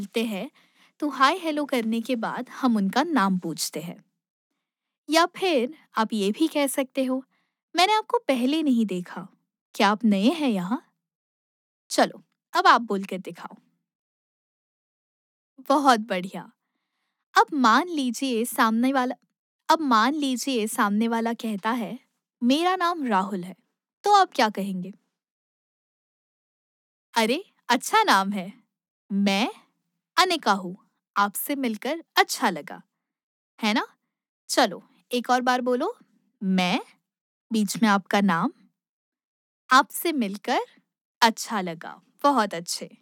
मिलते हैं तो हाय हेलो करने के बाद हम उनका नाम पूछते हैं। या फिर आप ये भी कह सकते हो, मैंने आपको पहले नहीं देखा, क्या आप नए हैं यहाँ? चलो, अब आप बोल कर दिखाओ। बहुत बढ़िया। अब मान लीजिए सामने वाला अब मान लीजिए सामने वाला कहता है, मेरा नाम राहुल है। तो आप क्या कहेंगे? अरे, अच्छा नाम है। मैं अनिका हूँ। आपसे मिलकर अच्छा लगा, है ना? चलो, एक और बार बोलो। मैं, बीच में आपका नाम, आपसे मिलकर अच्छा लगा। बहुत अच्छे।